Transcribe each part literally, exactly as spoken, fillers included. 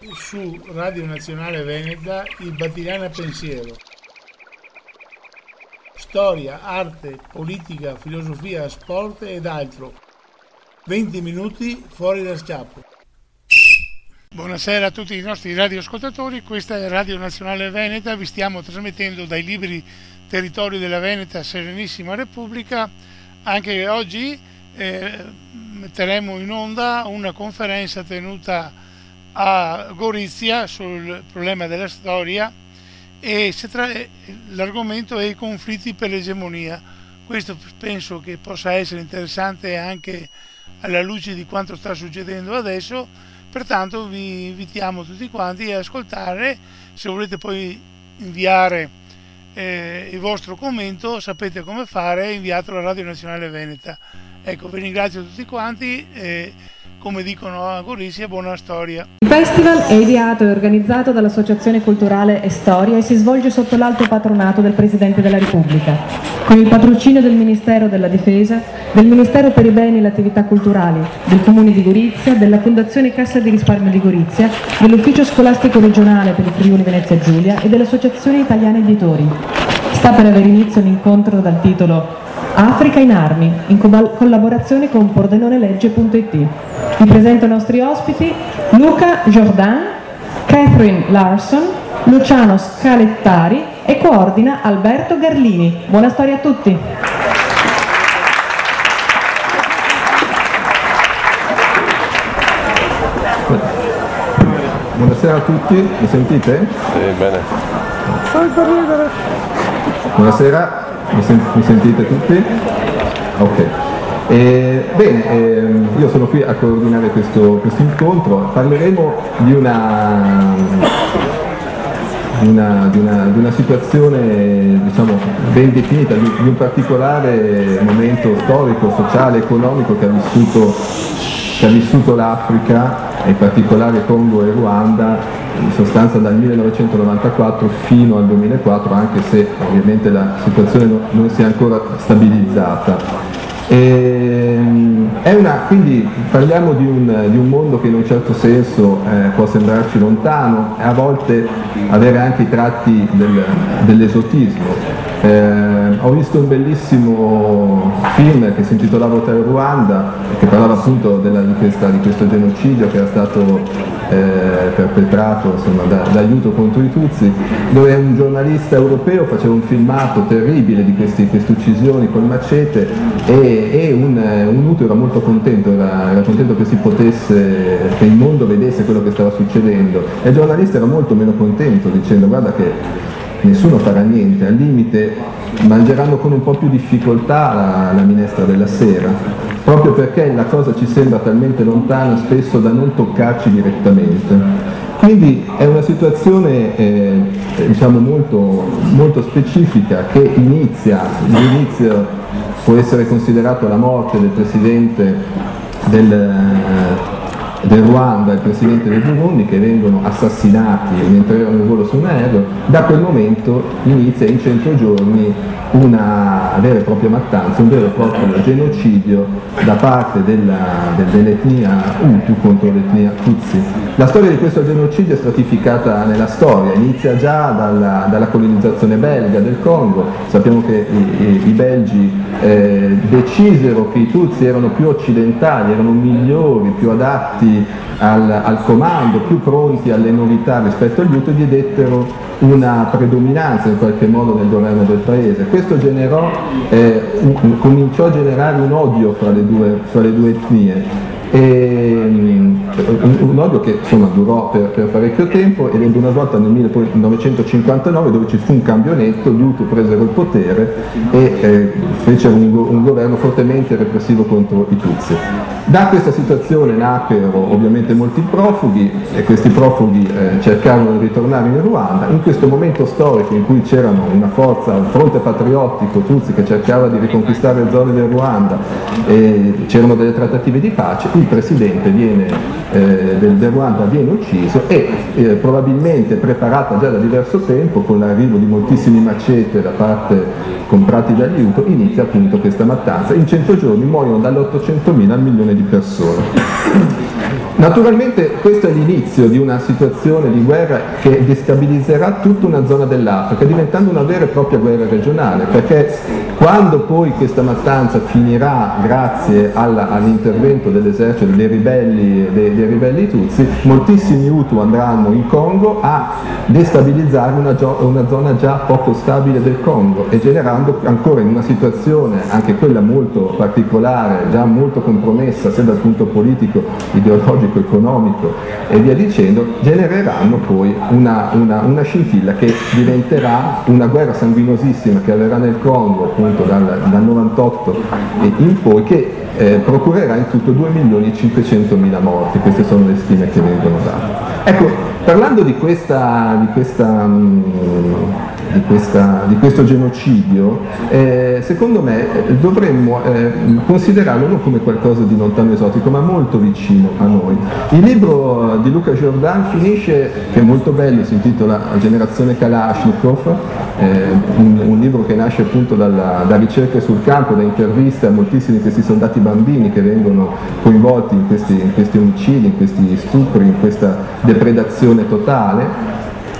Su Radio Nazionale Veneta il Battigliana Pensiero. Storia, arte, politica, filosofia, sport ed altro. venti minuti fuori da schiaffo. Buonasera a tutti i nostri radioascoltatori, questa è Radio Nazionale Veneta, vi stiamo trasmettendo dai liberi territori della Veneta Serenissima Repubblica. Anche oggi eh, metteremo in onda una conferenza tenuta a Gorizia sul problema della storia e si tra... l'argomento è i conflitti per l'egemonia. Questo penso che possa essere interessante anche alla luce di quanto sta succedendo adesso, pertanto vi invitiamo tutti quanti a ascoltare. Se volete poi inviare eh, il vostro commento sapete come fare, inviatelo alla Radio Nazionale Veneta. Ecco, vi ringrazio tutti quanti e come dicono a Gorizia, buona storia. Il festival è ideato e organizzato dall'Associazione Culturale e Storia e si svolge sotto l'alto patronato del Presidente della Repubblica, con il patrocinio del Ministero della Difesa, del Ministero per i Beni e le Attività Culturali, del Comune di Gorizia, della Fondazione Cassa di Risparmio di Gorizia, dell'Ufficio Scolastico Regionale per il Friuli Venezia Giulia e dell'Associazione Italiana Editori. Sta per avere inizio un incontro dal titolo Africa in armi, in co- collaborazione con Pordenone-Legge punto it. Vi presento i nostri ospiti: Luca Jordan, Catherine Larson, Luciano Scalettari e coordina Alberto Garlini. Buona storia a tutti! Buonasera a tutti, mi sentite? Sì, bene. Stai per ridere. Buonasera. Mi, sen- mi sentite tutti? Ok. Eh, bene, eh, io sono qui a coordinare questo, questo incontro. Parleremo di una, di una, di una, di una situazione, diciamo, ben definita, di, di un particolare momento storico, sociale, economico che ha vissuto, che ha vissuto l'Africa, in particolare Congo e Ruanda, in sostanza dal millenovecentonovantaquattro fino al duemilaquattro, anche se ovviamente la situazione non, non si è ancora stabilizzata. E, è una, quindi parliamo di un, di un mondo che in un certo senso eh, può sembrarci lontano e a volte avere anche i tratti del, dell'esotismo. Eh, ho visto un bellissimo film che si intitolava Hotel Ruanda, che parlava appunto della, di, questa, di questo genocidio che era stato eh, perpetrato, insomma, da, da aiuto contro i Tutsi, dove un giornalista europeo faceva un filmato terribile di questi, queste uccisioni col macete e, e un, un utero era molto contento, era, era contento che si potesse, che il mondo vedesse quello che stava succedendo, e il giornalista era molto meno contento, dicendo guarda che nessuno farà niente, al limite mangeranno con un po' più difficoltà la, la minestra della sera, proprio perché la cosa ci sembra talmente lontana spesso da non toccarci direttamente. Quindi è una situazione eh, diciamo molto, molto specifica che inizia, l'inizio può essere considerato la morte del presidente del, del Ruanda e il presidente del Burundi, che vengono assassinati mentre erano in volo su un aereo. Da quel momento inizia in cento giorni una vera e propria mattanza, un vero e proprio genocidio da parte della, dell'etnia Hutu contro l'etnia Tutsi. La storia di questo genocidio è stratificata nella storia, inizia già dalla, dalla colonizzazione belga del Congo. Sappiamo che i, i, i belgi eh, decisero che i Tutsi erano più occidentali, erano migliori, più adatti al, al comando, più pronti alle novità rispetto agli Hutu, e gli dettero una predominanza in qualche modo nel governo del paese. Questo generò, eh, un, cominciò a generare un odio fra le due, fra le due etnie. E, um, un, un odio che insomma durò per, per parecchio tempo, ed ebbe una svolta nel millenovecentocinquantanove, dove ci fu un cambiamento, gli Hutu presero il potere e eh, fecero un, un governo fortemente repressivo contro i Tutsi. Da questa situazione nacquero ovviamente molti profughi, e questi profughi eh, cercarono di ritornare in Ruanda. In questo momento storico in cui c'erano una forza, un fronte patriottico Tutsi che cercava di riconquistare zone del Ruanda, e c'erano delle trattative di pace, il presidente viene, eh, del, del Ruanda viene ucciso e eh, probabilmente preparata già da diverso tempo, con l'arrivo di moltissimi macete da parte comprati dagli Hutu, inizia appunto questa mattanza. In cento giorni muoiono dall'ottocentomila al milione di persone. Naturalmente questo è l'inizio di una situazione di guerra che destabilizzerà tutta una zona dell'Africa, diventando una vera e propria guerra regionale, perché quando poi questa mattanza finirà grazie alla, all'intervento dell'esercito dei ribelli, dei, dei ribelli Tutsi, moltissimi Hutu andranno in Congo a destabilizzare una, una zona già poco stabile del Congo e generando ancora in una situazione, anche quella molto particolare, già molto compromessa sia dal punto politico, ideologico, economico e via dicendo, genereranno poi una, una, una scintilla che diventerà una guerra sanguinosissima che avverrà nel Congo appunto dal, dal novantotto in poi, che eh, procurerà in tutto due milioni e cinquecentomila morti. Queste sono le stime che vengono date. Ecco, parlando di questa, di questa mh, Di, questa, di questo genocidio, eh, secondo me dovremmo eh, considerarlo non come qualcosa di lontano esotico, ma molto vicino a noi. Il libro di Luca Jordan finisce, che è molto bello, si intitola Generazione Kalashnikov, eh, un, un libro che nasce appunto dalla, da ricerche sul campo, da interviste a moltissimi di questi soldati bambini che vengono coinvolti in questi, in questi omicidi, in questi stupri, in questa depredazione totale.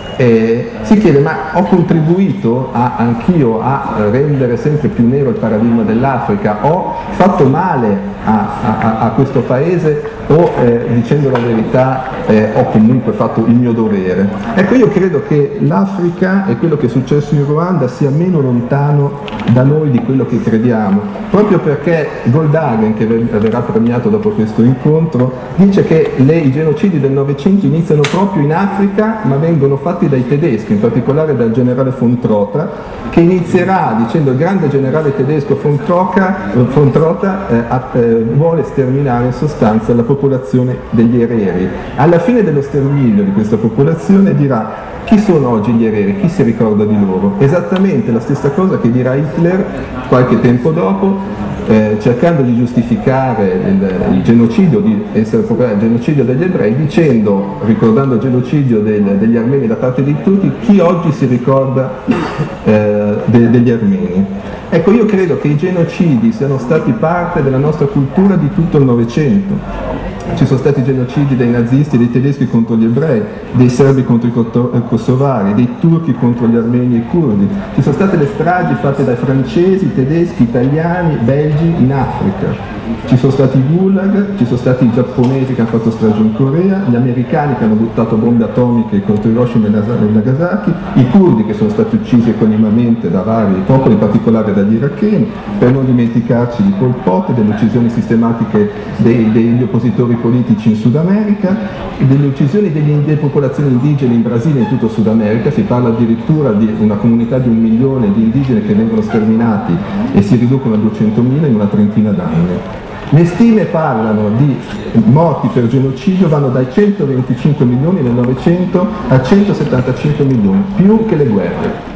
E si chiede: ma ho contribuito a, anch'io a rendere sempre più nero il paradigma dell'Africa? Ho fatto male a, a, a questo paese o eh, dicendo la verità eh, ho comunque fatto il mio dovere? Ecco, io credo che l'Africa e quello che è successo in Ruanda sia meno lontano da noi di quello che crediamo, proprio perché Goldhagen, che verrà premiato dopo questo incontro, dice che le, i genocidi del Novecento iniziano proprio in Africa, ma vengono fatti dai tedeschi, in particolare dal generale von Trotha, che inizierà dicendo: il grande generale tedesco von Trotha, von Trotha eh, a, eh, vuole sterminare in sostanza la popolazione degli ereri. Alla fine dello sterminio di questa popolazione dirà: chi sono oggi gli ereri? Chi si ricorda di loro? Esattamente la stessa cosa che dirà Hitler qualche tempo dopo, eh, cercando di giustificare il, il genocidio, di essere il genocidio degli ebrei, dicendo, ricordando il genocidio del, degli armeni da parte di tutti, chi oggi si ricorda eh, de, degli armeni. Ecco, io credo che i genocidi siano stati parte della nostra cultura di tutto il Novecento. Ci sono stati genocidi dei nazisti, dei tedeschi contro gli ebrei, dei serbi contro i kosovari, dei turchi contro gli armeni e i curdi. Ci sono state le stragi fatte dai francesi, tedeschi, italiani, belgi in Africa. Ci sono stati i gulag, ci sono stati i giapponesi che hanno fatto strage in Corea, gli americani che hanno buttato bombe atomiche contro Hiroshima e Nagasaki, i curdi che sono stati uccisi equanimamente da vari popoli, in particolare dagli iracheni, per non dimenticarci di Pol Pot, delle uccisioni sistematiche dei, degli oppositori politici in Sud America, delle uccisioni delle, delle popolazioni indigene in Brasile e in tutto Sud America. Si parla addirittura di una comunità di un milione di indigeni che vengono sterminati e si riducono a duecentomila in una trentina d'anni. Le stime parlano di morti per genocidio, vanno dai centoventicinque milioni nel Novecento a centosettantacinque milioni, più che le guerre.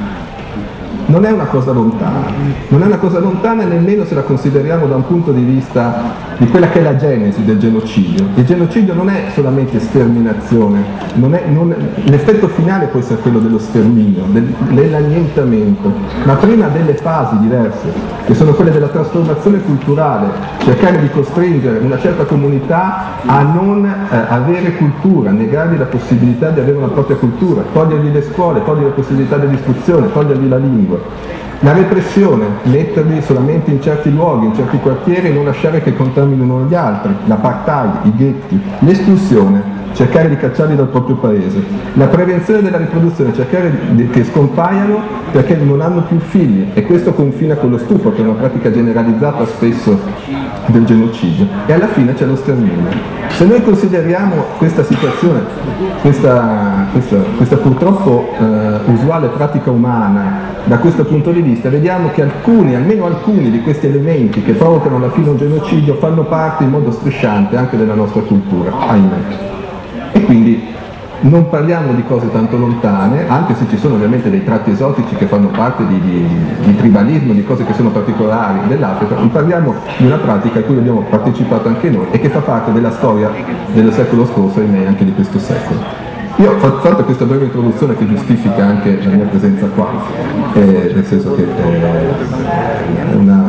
Non è una cosa lontana, non è una cosa lontana nemmeno se la consideriamo da un punto di vista di quella che è la genesi del genocidio. Il genocidio non è solamente sterminazione, non è, non, l'effetto finale può essere quello dello sterminio, del, dell'annientamento, ma prima delle fasi diverse, che sono quelle della trasformazione culturale, cercare di costringere una certa comunità a non eh, avere cultura, negargli la possibilità di avere una propria cultura, togliergli le scuole, togliergli la possibilità dell'istruzione, togliergli la lingua. La repressione, metterli solamente in certi luoghi, in certi quartieri e non lasciare che contaminino gli altri, l'apartheid, i ghetti, l'espulsione, cercare di cacciarli dal proprio paese, la prevenzione della riproduzione, cercare di, che scompaiano perché non hanno più figli, e questo confina con lo stupro, che è una pratica generalizzata spesso del genocidio, e alla fine c'è lo sterminio. Se noi consideriamo questa situazione, questa, questa, questa purtroppo eh, usuale pratica umana da questo punto di vista, vediamo che alcuni, almeno alcuni di questi elementi che provocano alla fine un genocidio fanno parte in modo strisciante anche della nostra cultura, ahimè. E quindi non parliamo di cose tanto lontane, anche se ci sono ovviamente dei tratti esotici che fanno parte di, di, di tribalismo, di cose che sono particolari dell'Africa, parliamo di una pratica a cui abbiamo partecipato anche noi e che fa parte della storia del secolo scorso e anche di questo secolo. Io ho fatto questa breve introduzione che giustifica anche la mia presenza qua, eh, nel senso che eh, è una,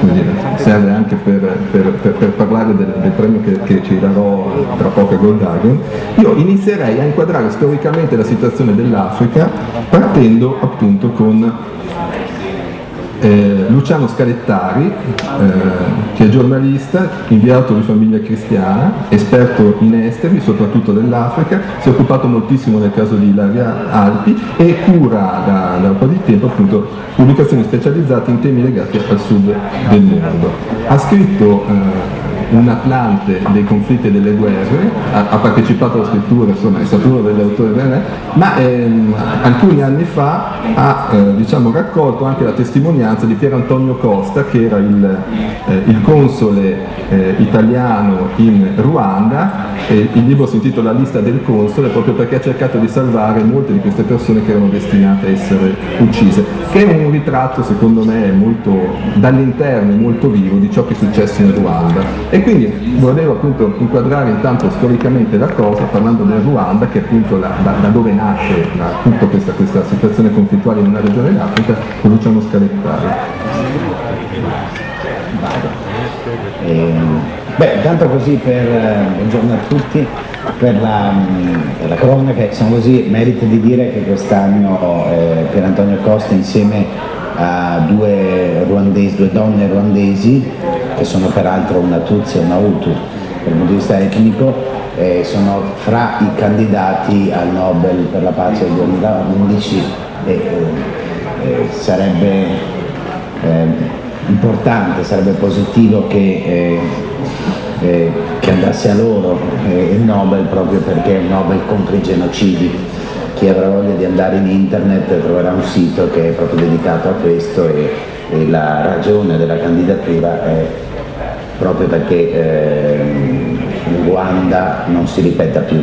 dire, serve anche per, per, per, per parlare del, del premio che, che ci darò tra poco a Gold Dragon. Io inizierei a inquadrare storicamente la situazione dell'Africa partendo appunto con Eh, Luciano Scalettari, eh, che è giornalista, inviato di famiglia cristiana, esperto in esteri, soprattutto dell'Africa, si è occupato moltissimo nel caso di Ilaria Alpi e cura da, da un po' di tempo appunto pubblicazioni specializzate in temi legati al sud del mondo. Ha scritto eh, un atlante dei conflitti e delle guerre, ha, ha partecipato alla scrittura, insomma è stato uno degli autori, ma ehm, alcuni anni fa ha eh, diciamo, raccolto anche la testimonianza di Pier Antonio Costa, che era il, eh, il console eh, italiano in Ruanda, e il libro si intitola La lista del console proprio perché ha cercato di salvare molte di queste persone che erano destinate a essere uccise, che è un ritratto secondo me molto dall'interno e molto vivo di ciò che è successo in Ruanda. E quindi volevo appunto inquadrare intanto storicamente la cosa parlando del Ruanda, che è appunto la, da, da dove nasce la, tutta questa, questa situazione conflittuale in una regione d'Africa, con Luciano Scalettari. Eh, beh, intanto così per eh, buongiorno a tutti, per la, per la cronaca, diciamo così, merita di dire che quest'anno eh, Pier Antonio Costa insieme a due ruandesi, due donne ruandesi, che sono peraltro una Tutsi e una Hutu dal punto di vista etnico, eh, sono fra i candidati al Nobel per la pace del duemilaundici e eh, eh, sarebbe eh, importante, sarebbe positivo che, eh, eh, che andasse a loro eh, il Nobel, proprio perché è un Nobel contro i genocidi. Chi avrà voglia di andare in internet troverà un sito che è proprio dedicato a questo e, e la ragione della candidatura è proprio perché eh, in Ruanda non si ripeta più.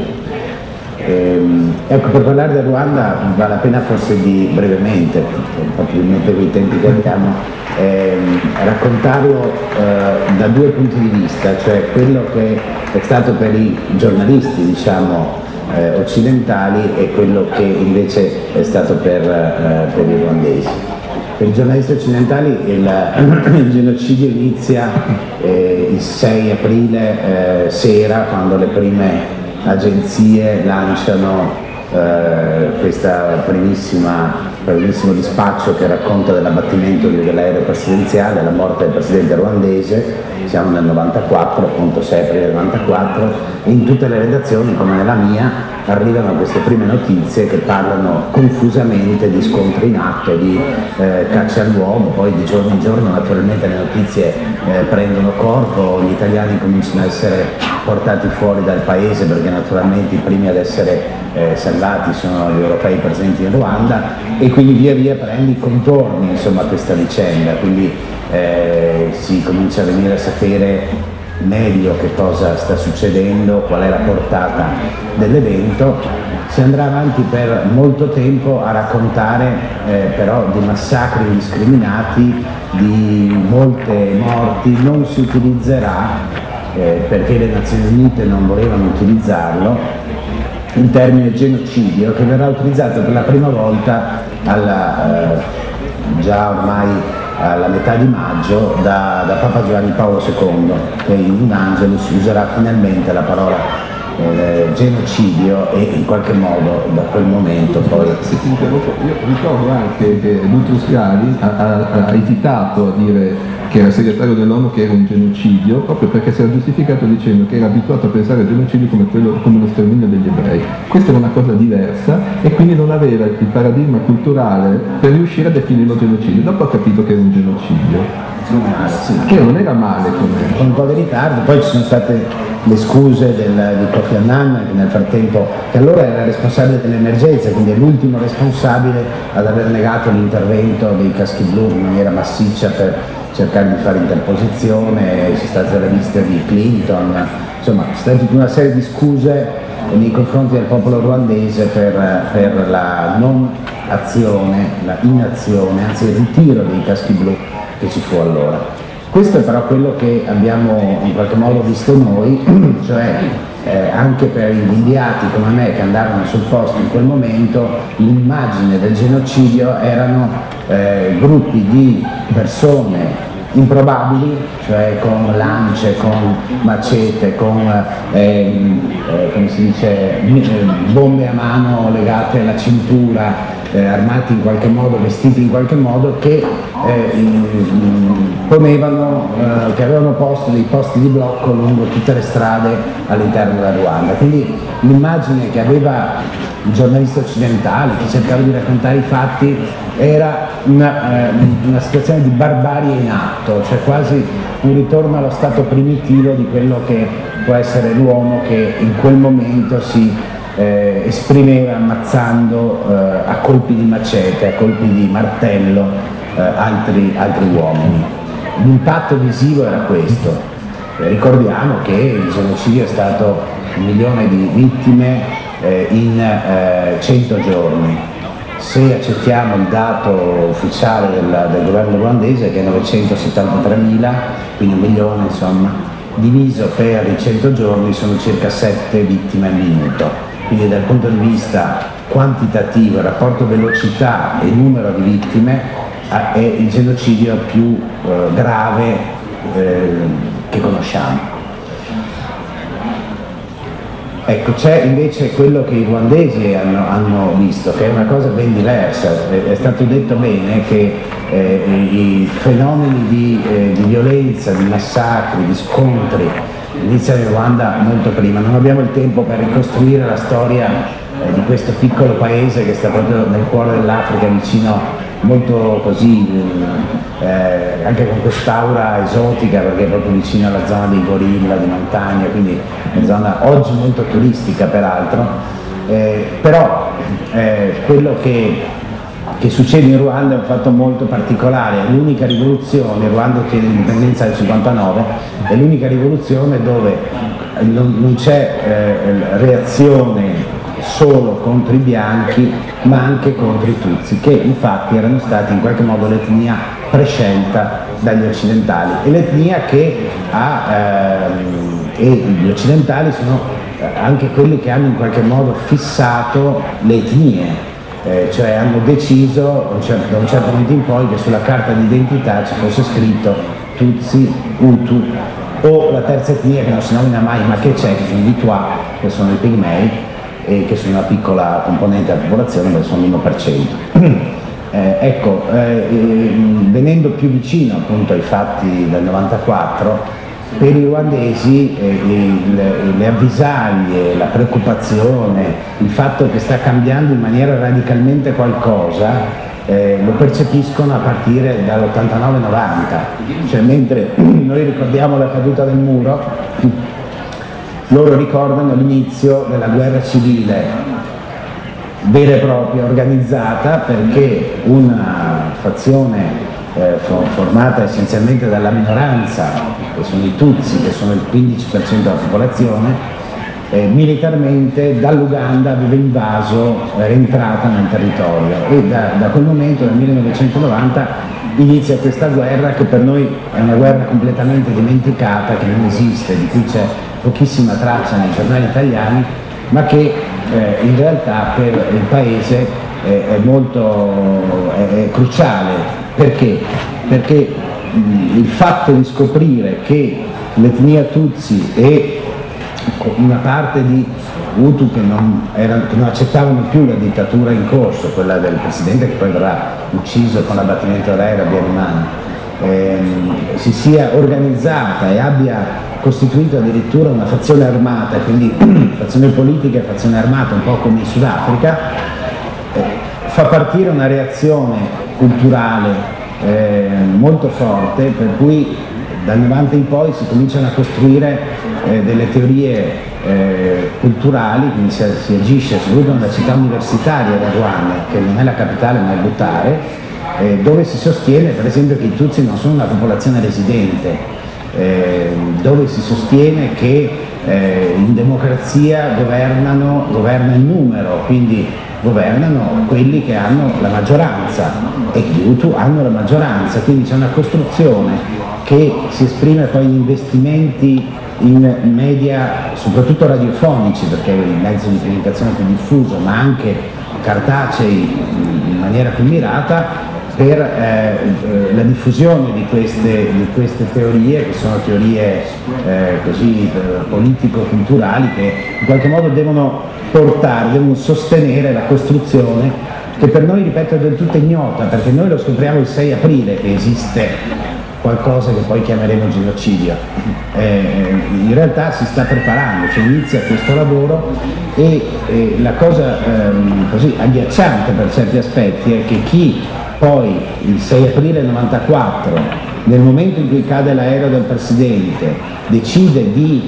Ehm, ecco, per parlare del Ruanda vale la pena forse di brevemente, probabilmente con i tempi che abbiamo, ehm, raccontarlo eh, da due punti di vista, cioè quello che è stato per i giornalisti, diciamo, Eh, occidentali e quello che invece è stato per, eh, per i ruandesi. Per i giornalisti occidentali il, il genocidio inizia eh, il sei aprile eh, sera, quando le prime agenzie lanciano eh, questa primissima primissimo dispaccio che racconta dell'abbattimento dell'aereo presidenziale, la morte del presidente ruandese. Siamo nel novantaquattro, appunto sei aprile del novantaquattro, e in tutte le redazioni, come nella mia, arrivano queste prime notizie che parlano confusamente di scontri in atto, di eh, caccia all'uomo. Poi di giorno in giorno naturalmente le notizie eh, prendono corpo, gli italiani cominciano a essere portati fuori dal paese, perché naturalmente i primi ad essere eh, salvati sono gli europei presenti in Ruanda, e quindi via via prende i contorni, insomma, questa vicenda. Quindi eh, si comincia a venire a sapere meglio che cosa sta succedendo, qual è la portata dell'evento. Si andrà avanti per molto tempo a raccontare eh, però di massacri indiscriminati, di molte morti. Non si utilizzerà, eh, perché le Nazioni Unite non volevano utilizzarlo, il termine genocidio, che verrà utilizzato per la prima volta alla, eh, già ormai alla metà di maggio da, da Papa Giovanni Paolo secondo, che in un Angelus userà finalmente la parola eh, genocidio, e in qualche modo da quel momento poi... Se ti interrompo, io ricordo anche che Boutros Ghali ha, ha, ha esitato a dire che era segretario dell'ONU che era un genocidio, proprio perché si era giustificato dicendo che era abituato a pensare al genocidio come, quello, come lo sterminio degli ebrei. Questa era una cosa diversa e quindi non aveva il paradigma culturale per riuscire a definirlo genocidio. Dopo ha capito che era un genocidio. Sì, che non era male come... con un po' di ritardo. Poi ci sono state le scuse del, di Kofi Annan, che nel frattempo, che allora era responsabile dell'emergenza, quindi è l'ultimo responsabile ad aver negato l'intervento dei caschi blu in maniera massiccia per cercare di fare interposizione. C'è stata la lista di Clinton, insomma c'è stata tutta una serie di scuse nei confronti del popolo ruandese per, per la non azione, la inazione, anzi il ritiro dei caschi blu che ci fu allora. Questo è però quello che abbiamo in qualche modo visto noi, cioè eh, anche per gli inviati come me che andarono sul posto in quel momento, l'immagine del genocidio erano eh, gruppi di persone improbabili, cioè con lance, con macete, con eh, eh, come si dice, bombe a mano legate alla cintura, eh, armati in qualche modo, vestiti in qualche modo, che eh, ponevano, eh, che avevano posto dei posti di blocco lungo tutte le strade all'interno della Ruanda. Quindi l'immagine che aveva i giornalisti occidentali che cercavano di raccontare i fatti era una, eh, una situazione di barbarie in atto, cioè quasi un ritorno allo stato primitivo di quello che può essere l'uomo che in quel momento si eh, esprimeva ammazzando eh, a colpi di macete, a colpi di martello eh, altri, altri uomini. L'impatto visivo era questo. Eh, ricordiamo che il genocidio è stato un milione di vittime in eh, cento giorni. Se accettiamo il dato ufficiale del, del governo ruandese, che è novecentosettantatremila, quindi un milione insomma, diviso per i cento giorni sono circa sette vittime al minuto. Quindi dal punto di vista quantitativo, il rapporto velocità e numero di vittime è il genocidio più eh, grave eh, che conosciamo. Ecco, c'è invece quello che i ruandesi hanno, hanno visto, che è una cosa ben diversa. È, è stato detto bene che eh, i fenomeni di, eh, di violenza, di massacri, di scontri iniziano in Ruanda molto prima. Non abbiamo il tempo per ricostruire la storia eh, di questo piccolo paese che sta proprio nel cuore dell'Africa, vicino, molto così, eh, anche con quest'aura esotica, perché è proprio vicino alla zona dei gorilla, di montagna, quindi una zona oggi molto turistica peraltro, eh, però eh, quello che, che succede in Ruanda è un fatto molto particolare. È l'unica rivoluzione, il Ruanda ottiene l'indipendenza del cinquantanove, è l'unica rivoluzione dove non, non c'è eh, reazione solo contro i bianchi, ma anche contro i Tutsi, che infatti erano stati in qualche modo l'etnia prescelta dagli occidentali, e l'etnia che ha, ehm, e gli occidentali sono anche quelli che hanno in qualche modo fissato le etnie, eh, cioè hanno deciso da un, certo, da un certo momento in poi che sulla carta d'identità ci fosse scritto Tutsi, Hutu, o la terza etnia che non si nomina mai, ma che c'è, che sono i Twa, che sono i Pigmei, e che sono una piccola componente della popolazione, ma sono l'uno per cento. Eh, ecco, eh, venendo più vicino appunto ai fatti del novantaquattro, per i ruandesi eh, il, le avvisaglie, la preoccupazione, il fatto che sta cambiando in maniera radicalmente qualcosa, eh, lo percepiscono a partire dall'ottantanove novanta, cioè mentre noi ricordiamo la caduta del muro, loro ricordano l'inizio della guerra civile vera e propria, organizzata, perché una fazione eh, formata essenzialmente dalla minoranza, che sono i Tutsi, che sono il quindici per cento della popolazione, eh, militarmente dall'Uganda aveva invaso, era entrata nel territorio, e da, da quel momento, nel millenovecentonovanta, inizia questa guerra che per noi è una guerra completamente dimenticata, che non esiste, di cui c'è pochissima traccia nei giornali italiani, ma che eh, in realtà per il paese eh, è molto è, è cruciale. Perché? Perché mh, il fatto di scoprire che l'etnia Tutsi e una parte di Hutu che non, era, che non accettavano più la dittatura in corso, quella del presidente che poi verrà ucciso con l'abbattimento d'aereo a Biarimana, ehm, si sia organizzata e abbia costituito addirittura una fazione armata, quindi fazione politica e fazione armata, un po' come in Sudafrica, eh, fa partire una reazione culturale eh, molto forte, per cui dal novanta in poi si cominciano a costruire eh, delle teorie eh, culturali, quindi si, si agisce soprattutto nella città universitaria del Ruanda, che non è la capitale ma è Butare, eh, dove si sostiene per esempio che i Tutsi non sono una popolazione residente, eh, dove si sostiene che eh, in democrazia governano, governa il numero, quindi governano quelli che hanno la maggioranza, e gli Hutu hanno la maggioranza, quindi c'è una costruzione che si esprime poi in investimenti in media, soprattutto radiofonici, perché è il mezzo di comunicazione più diffuso, ma anche cartacei in maniera più mirata, per eh, la diffusione di queste, di queste teorie, che sono teorie eh, così eh, politico-culturali, che in qualche modo devono portare, devono sostenere la costruzione, che per noi, ripeto, è del tutto ignota, perché noi lo scopriamo il sei aprile che esiste qualcosa che poi chiameremo genocidio. Eh, in realtà si sta preparando, cioè inizia questo lavoro e, e la cosa ehm, così agghiacciante per certi aspetti è che chi poi il sei aprile novantaquattro, nel momento in cui cade l'aereo del Presidente, decide di,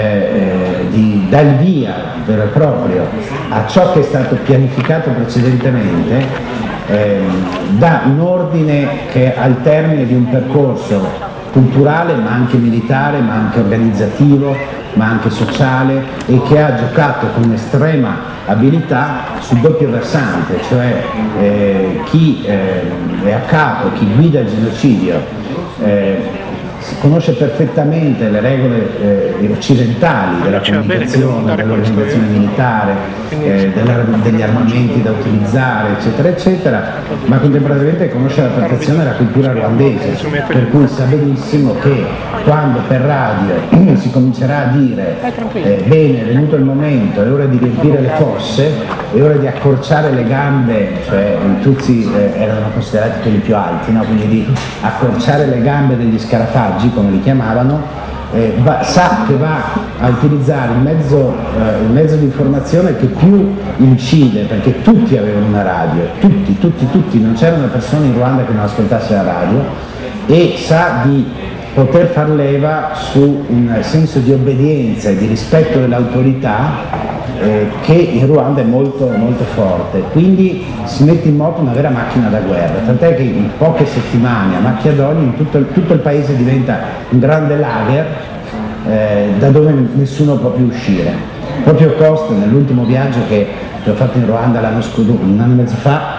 eh, di dar il via vero e proprio a ciò che è stato pianificato precedentemente, Eh, dà un ordine che al termine di un percorso culturale, ma anche militare, ma anche organizzativo, ma anche sociale, e che ha giocato con estrema abilità sul doppio versante, cioè eh, chi eh, è a capo, chi guida il genocidio eh, conosce perfettamente le regole eh, occidentali della comunicazione, dell'organizzazione militare, eh, della, degli armamenti da utilizzare, eccetera, eccetera, ma contemporaneamente conosce alla perfezione la cultura ruandese, per cui sa benissimo che quando per radio si comincerà a dire eh, bene, è venuto il momento, è ora di riempire le fosse, è ora di accorciare le gambe, cioè i Tutsi eh, erano considerati quelli più alti, no? Quindi di accorciare le gambe degli scarafaggi, come li chiamavano, eh, va, sa che va a utilizzare il mezzo, eh, il mezzo di informazione che più incide, perché tutti avevano una radio, tutti, tutti, tutti, non c'era una persona in Ruanda che non ascoltasse la radio, e sa di poter far leva su un senso di obbedienza e di rispetto dell'autorità eh, che in Ruanda è molto, molto forte. Quindi si mette in moto una vera macchina da guerra, tant'è che in poche settimane a macchia d'olio in tutto, tutto il paese diventa un grande lager eh, da dove nessuno può più uscire. Proprio Costa, nell'ultimo viaggio che, che ho fatto in Ruanda l'anno scorso, un anno e mezzo fa,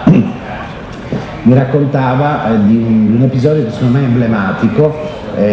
mi raccontava eh, di, un, di un episodio che secondo me è emblematico.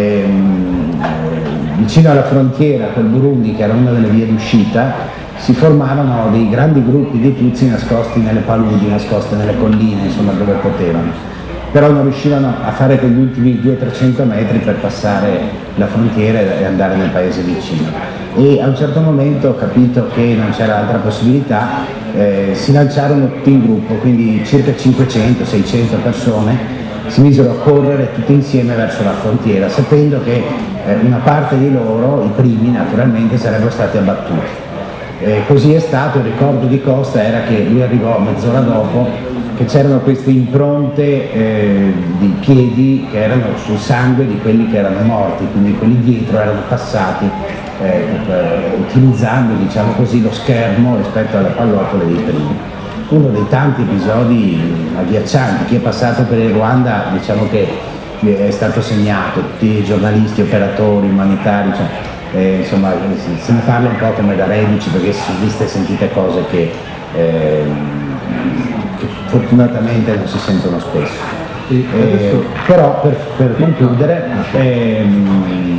Ehm, vicino alla frontiera col Burundi, che era una delle vie d'uscita, si formavano dei grandi gruppi di Tutsi nascosti nelle paludi, nascosti nelle colline, insomma dove potevano, però non riuscivano a fare quegli ultimi duecento trecento metri per passare la frontiera e andare nel paese vicino, e a un certo momento ho capito che non c'era altra possibilità, eh, si lanciarono tutti in gruppo, quindi circa cinquecento seicento persone si misero a correre tutti insieme verso la frontiera, sapendo che eh, una parte di loro, i primi naturalmente, sarebbero stati abbattuti. Eh, così è stato. Il ricordo di Costa era che lui arrivò mezz'ora dopo, che c'erano queste impronte eh, di piedi che erano sul sangue di quelli che erano morti, quindi quelli dietro erano passati eh, utilizzando, diciamo così, lo schermo rispetto alle pallottole dei primi. Uno dei tanti episodi agghiaccianti. Chi è passato per il Ruanda, diciamo che è stato segnato, tutti i giornalisti, operatori, umanitari, cioè, eh, insomma se ne parla un po' come da reduci, perché si sono viste e sentite cose che, eh, che fortunatamente non si sentono spesso. Eh, però per, per concludere ehm,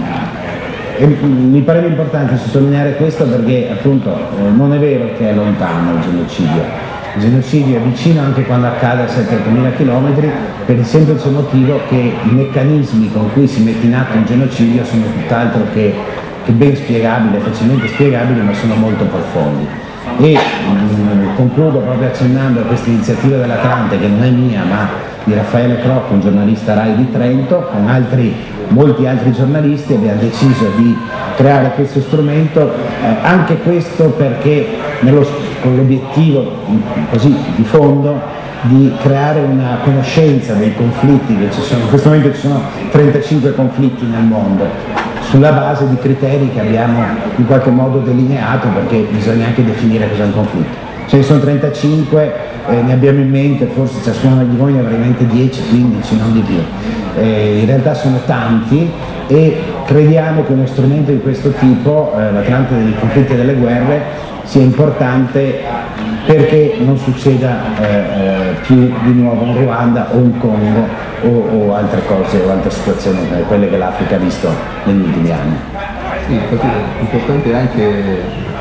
E mi pareva importante sottolineare questo perché appunto eh, non è vero che è lontano il genocidio. Il genocidio è vicino anche quando accade a settecentomila chilometri, per il semplice motivo che i meccanismi con cui si mette in atto un genocidio sono tutt'altro che, che ben spiegabili, facilmente spiegabili, ma sono molto profondi. E mh, concludo proprio accennando a questa iniziativa dell'Atlante, che non è mia ma di Raffaele Crocco, un giornalista Rai di Trento, con altri, molti altri giornalisti abbiamo deciso di creare questo strumento, eh, anche questo perché nello, con l'obiettivo così di fondo di creare una conoscenza dei conflitti che ci sono. In questo momento ci sono trentacinque conflitti nel mondo, sulla base di criteri che abbiamo in qualche modo delineato, perché bisogna anche definire cos'è un conflitto. Ce ne sono trentacinque, eh, ne abbiamo in mente, forse ciascuno di voi ne avrà in mente dieci quindici, non di più. Eh, in realtà sono tanti e crediamo che uno strumento di questo tipo, eh, l'Atlante dei conflitti e delle guerre, sia importante perché non succeda eh, eh, più di nuovo in Ruanda o in Congo o, o altre cose o altre situazioni come quelle che l'Africa ha visto negli ultimi anni. Sì, infatti è importante anche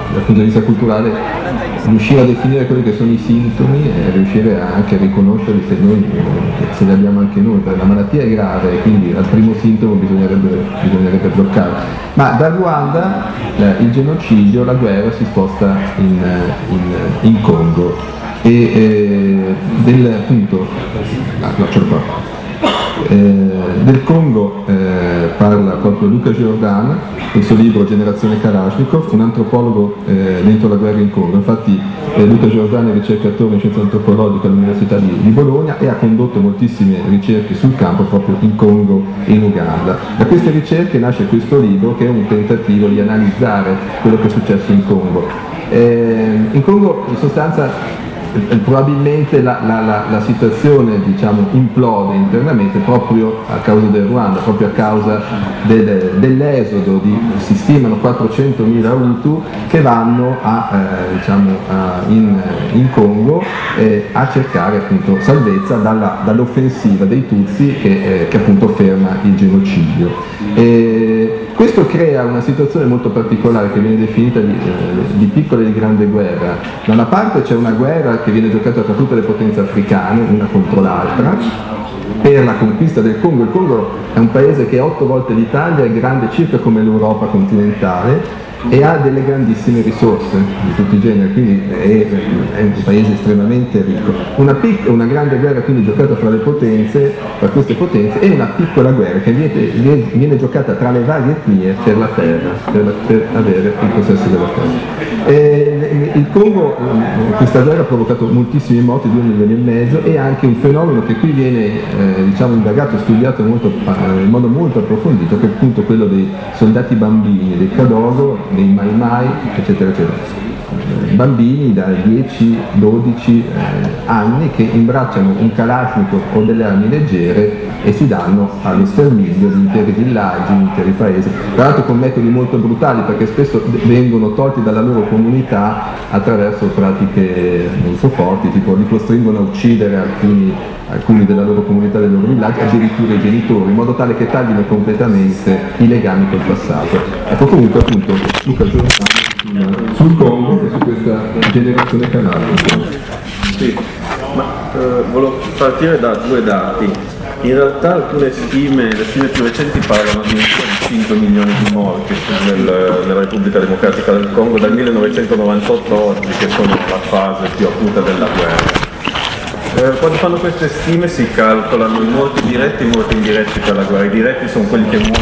dal punto di vista culturale riuscire a definire quelli che sono i sintomi e riuscire anche a riconoscerli se, noi, se li abbiamo anche noi, perché la malattia è grave e quindi al primo sintomo bisognerebbe, bisognerebbe bloccare. Ma dal Ruanda eh, il genocidio, la guerra si sposta in, in, in Congo e eh, del, appunto, ah, no, ce l'ho qua. Eh, del Congo eh, parla proprio Luca Giordana nel suo libro Generazione Kalashnikov, un antropologo eh, dentro la guerra in Congo. Infatti eh, Luca Giordana è ricercatore in scienze antropologiche all'Università di, di Bologna e ha condotto moltissime ricerche sul campo proprio in Congo e in Uganda. Da queste ricerche nasce questo libro che è un tentativo di analizzare quello che è successo in Congo. Eh, in Congo in sostanza probabilmente la, la, la, la situazione diciamo, implode internamente proprio a causa del Ruanda, proprio a causa del, dell'esodo di, si stimano quattrocentomila Hutu che vanno a, eh, diciamo, a, in, in Congo eh, a cercare appunto salvezza dalla, dall'offensiva dei Tutsi che, eh, che appunto ferma il genocidio. E questo crea una situazione molto particolare che viene definita di, eh, di piccola e di grande guerra. Da una parte c'è una guerra che viene giocata tra tutte le potenze africane, una contro l'altra, per la conquista del Congo. Il Congo è un paese che è otto volte l'Italia, è grande circa come l'Europa continentale e ha delle grandissime risorse di tutti i generi, quindi è, è un paese estremamente ricco. Una, pic- una grande guerra quindi giocata fra le potenze, tra queste potenze, e una piccola guerra che viene, viene, viene giocata tra le varie etnie per la terra, per, la, per avere il possesso della terra. E il Congo, questa guerra ha provocato moltissimi morti, due milioni e mezzo, e anche un fenomeno che qui viene eh, diciamo, indagato e studiato molto, in modo molto approfondito, che è appunto quello dei soldati bambini, dei Kadogo, dei Mai Mai, eccetera, eccetera. Bambini da dieci dodici eh, anni che imbracciano un Kalashnikov o delle armi leggere e si danno allo sterminio di interi villaggi, di interi paesi, tra l'altro con metodi molto brutali perché spesso vengono tolti dalla loro comunità attraverso pratiche molto forti, tipo li costringono a uccidere alcuni, alcuni della loro comunità, dei loro villaggi, addirittura i genitori, in modo tale che taglino completamente i legami col passato. Ecco, comunque appunto Luca Giordano sul Congo e su questa generazione canale. Sì, ma eh, volevo partire da due dati. In realtà alcune stime, le stime più recenti parlano di cinque milioni di morti nel, nella Repubblica Democratica del Congo dal millenovecentonovantotto oggi, che sono la fase più acuta della guerra. Eh, quando fanno queste stime si calcolano i morti diretti e i morti indiretti per la guerra. I diretti sono quelli che muoiono